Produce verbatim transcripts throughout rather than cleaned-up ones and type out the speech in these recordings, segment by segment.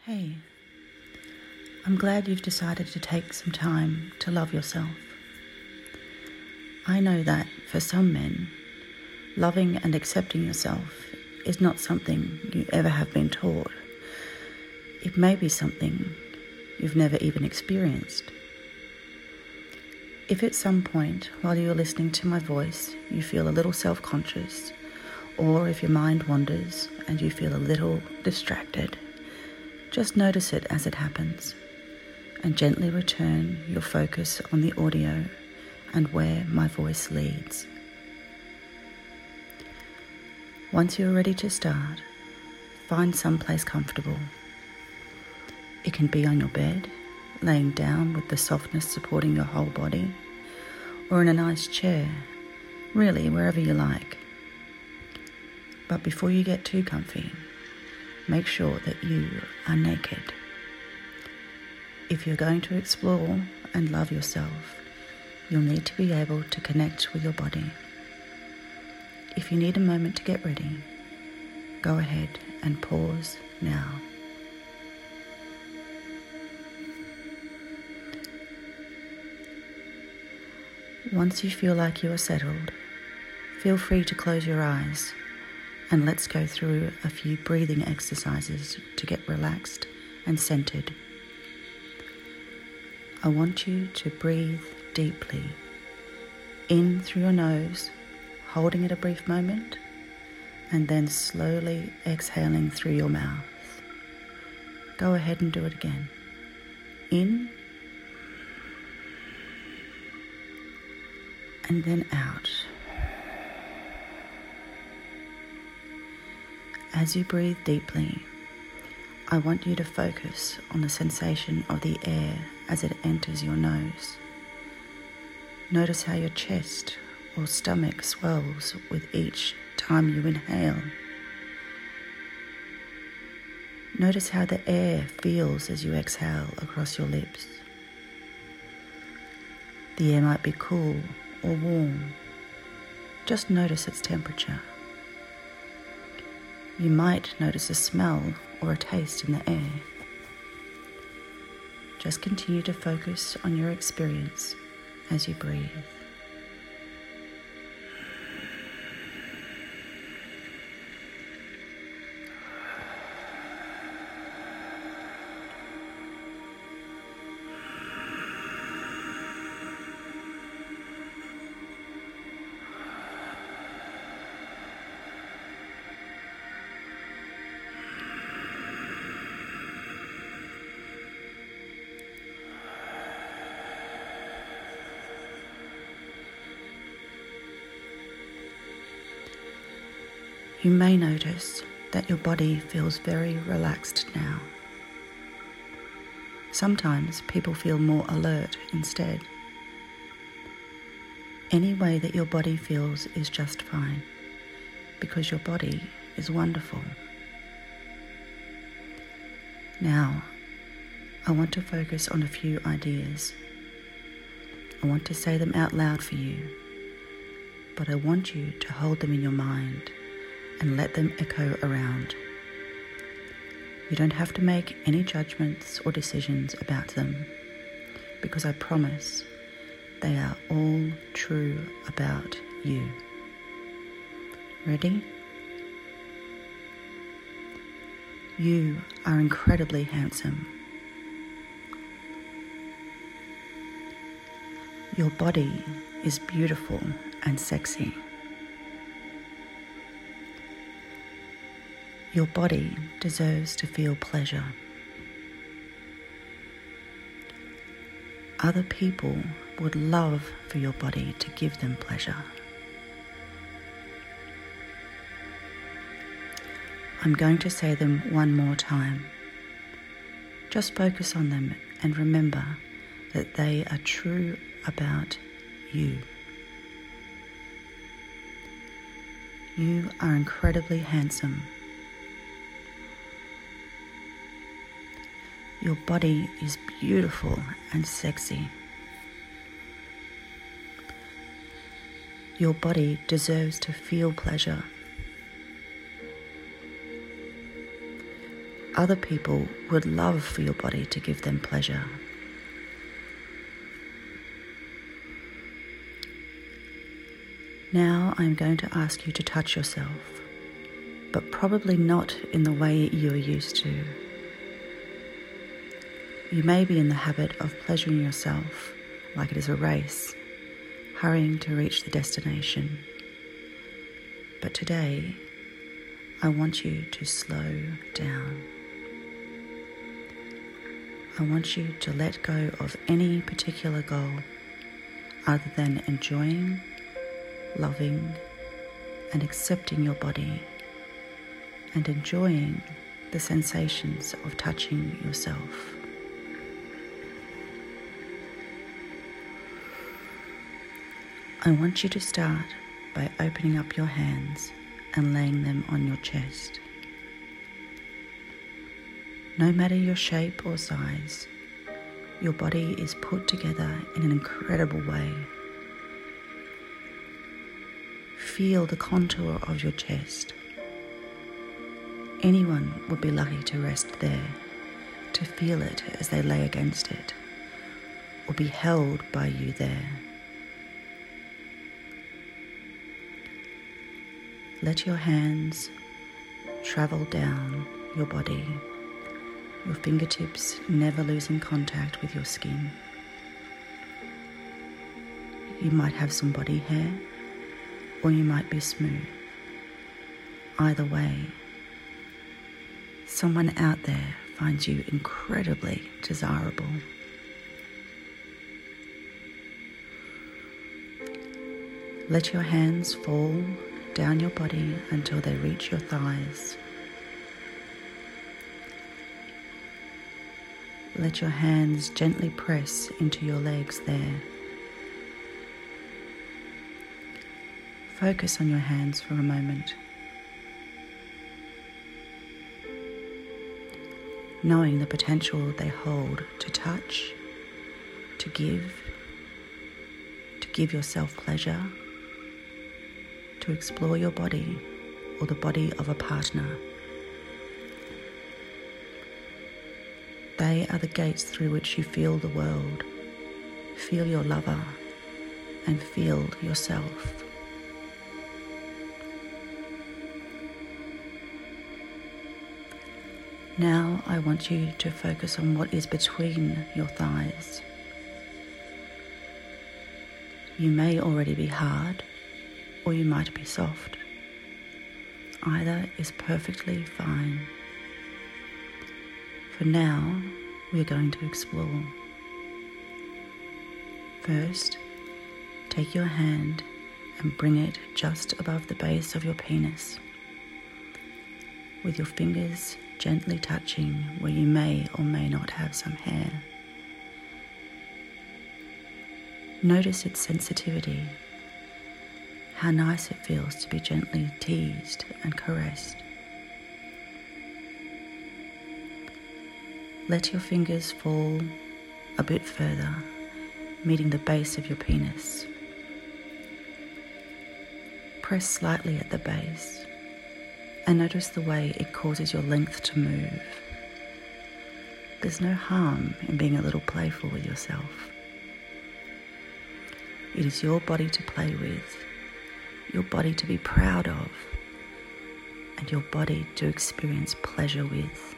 Hey, I'm glad you've decided to take some time to love yourself. I know that for some men, loving and accepting yourself is not something you ever have been taught. It may be something you've never even experienced. If at some point while you're listening to my voice you feel a little self-conscious, or if your mind wanders and you feel a little distracted, just notice it as it happens and gently return your focus on the audio and where my voice leads. Once you're ready to start, find someplace comfortable. It can be on your bed, laying down with the softness supporting your whole body, or in a nice chair, really wherever you like. But before you get too comfy, make sure that you are naked. If you're going to explore and love yourself, you'll need to be able to connect with your body. If you need a moment to get ready, go ahead and pause now. Once you feel like you are settled, feel free to close your eyes and let's go through a few breathing exercises to get relaxed and centered. I want you to breathe deeply in through your nose, holding it a brief moment, and then slowly exhaling through your mouth. Go ahead and do it again. In and then out. As you breathe deeply, I want you to focus on the sensation of the air as it enters your nose. Notice how your chest or stomach swells with each time you inhale. Notice how the air feels as you exhale across your lips. The air might be cool or warm. Just notice its temperature. You might notice a smell or a taste in the air. Just continue to focus on your experience as you breathe. You may notice that your body feels very relaxed now. Sometimes people feel more alert instead. Any way that your body feels is just fine, because your body is wonderful. Now, I want to focus on a few ideas. I want to say them out loud for you, but I want you to hold them in your mind and let them echo around. You don't have to make any judgments or decisions about them, because I promise they are all true about you. Ready? You are incredibly handsome. Your body is beautiful and sexy. Your body deserves to feel pleasure. Other people would love for your body to give them pleasure. I'm going to say them one more time. Just focus on them and remember that they are true about you. You are incredibly handsome. Your body is beautiful and sexy. Your body deserves to feel pleasure. other people would love for your body to give them pleasure. Now I'm going to ask you to touch yourself, but probably not in the way you are used to. You may be in the habit of pleasuring yourself like it is a race, hurrying to reach the destination. But today, I want you to slow down. I want you to let go of any particular goal other than enjoying, loving, and accepting your body and enjoying the sensations of touching yourself. I want you to start by opening up your hands and laying them on your chest. No matter your shape or size, your body is put together in an incredible way. Feel the contour of your chest. Anyone would be lucky to rest there, to feel it as they lay against it, or be held by you there. Let your hands travel down your body, your fingertips never losing contact with your skin. You might have some body hair, or you might be smooth. Either way, someone out there finds you incredibly desirable. Let your hands fall down your body until they reach your thighs. Let your hands gently press into your legs there. Focus on your hands for a moment, knowing the potential they hold to touch, to give, to give yourself pleasure, to explore your body or the body of a partner. They are the gates through which you feel the world, feel your lover, and feel yourself. Now I want you to focus on what is between your thighs. You may already be hard, or you might be soft. Either is perfectly fine. For now, we're going to explore. First, take your hand and bring it just above the base of your penis, with your fingers gently touching where you may or may not have some hair. Notice its sensitivity, how nice it feels to be gently teased and caressed. Let your fingers fall a bit further, meeting the base of your penis. Press slightly at the base and notice the way it causes your length to move. There's no harm in being a little playful with yourself. It is your body to play with, your body to be proud of, and your body to experience pleasure with.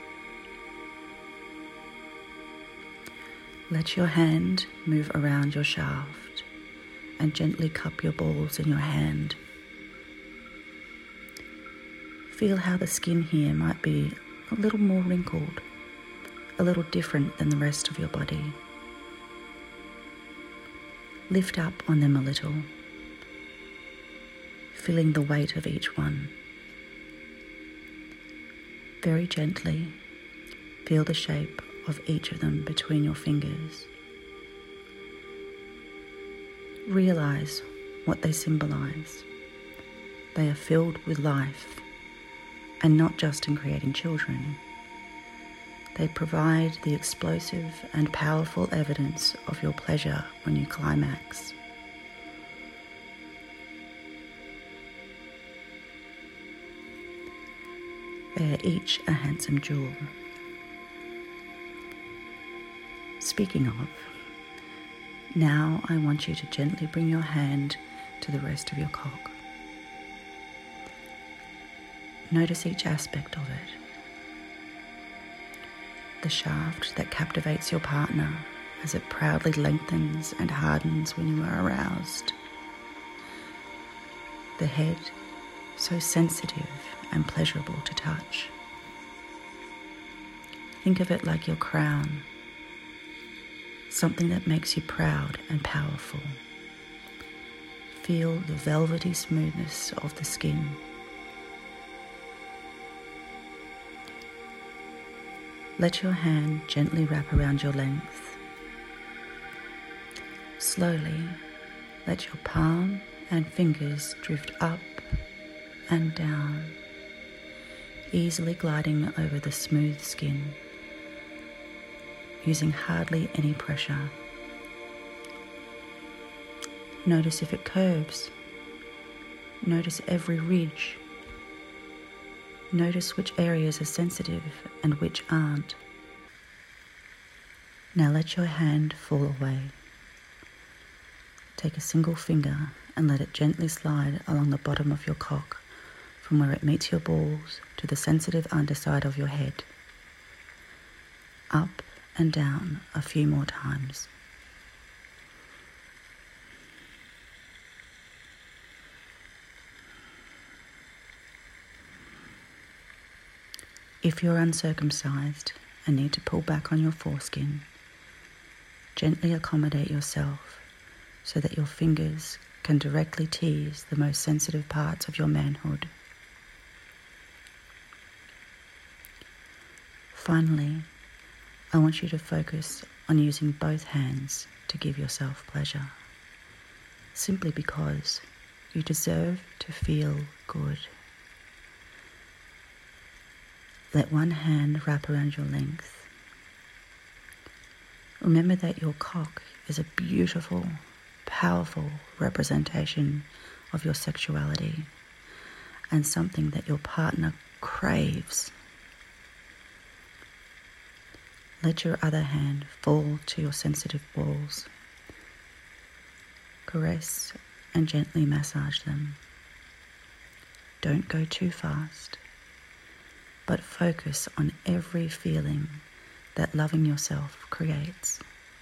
Let your hand move around your shaft and gently cup your balls in your hand. Feel how the skin here might be a little more wrinkled, a little different than the rest of your body. Lift up on them a little, feeling the weight of each one. Very gently, feel the shape of each of them between your fingers. Realize what they symbolize. They are filled with life, and not just in creating children. They provide the explosive and powerful evidence of your pleasure when you climax. They are each a handsome jewel. Speaking of, now I want you to gently bring your hand to the rest of your cock. Notice each aspect of it. The shaft that captivates your partner as it proudly lengthens and hardens when you are aroused. The head, so sensitive and pleasurable to touch. Think of it like your crown, something that makes you proud and powerful. Feel the velvety smoothness of the skin. Let your hand gently wrap around your length. Slowly, let your palm and fingers drift up and down, easily gliding over the smooth skin, using hardly any pressure. Notice if it curves. Notice every ridge. Notice which areas are sensitive and which aren't. Now let your hand fall away. Take a single finger and let it gently slide along the bottom of your cock from where it meets your balls to the sensitive underside of your head. Up and down a few more times. If you're uncircumcised and need to pull back on your foreskin, gently accommodate yourself so that your fingers can directly tease the most sensitive parts of your manhood. Finally, I want you to focus on using both hands to give yourself pleasure, simply because you deserve to feel good. Let one hand wrap around your length. Remember that your cock is a beautiful, powerful representation of your sexuality and something that your partner craves. Let your other hand fall to your sensitive balls. Caress and gently massage them. Don't go too fast, but focus on every feeling that loving yourself creates.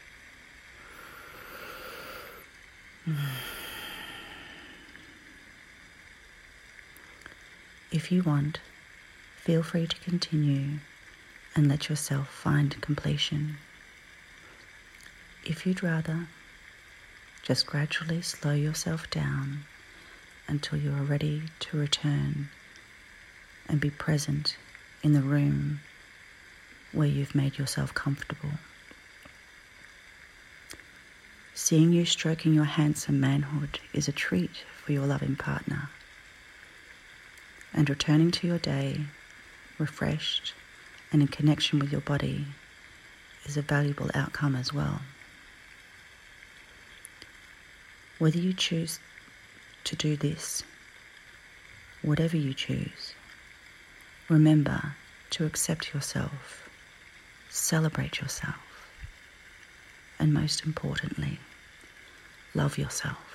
If you want, feel free to continue and let yourself find completion. If you'd rather, just gradually slow yourself down until you are ready to return and be present in the room where you've made yourself comfortable. Seeing you stroking your handsome manhood is a treat for your loving partner, and returning to your day refreshed and in connection with your body is a valuable outcome as well. Whether you choose to do this, whatever you choose, remember to accept yourself, celebrate yourself, and most importantly, love yourself.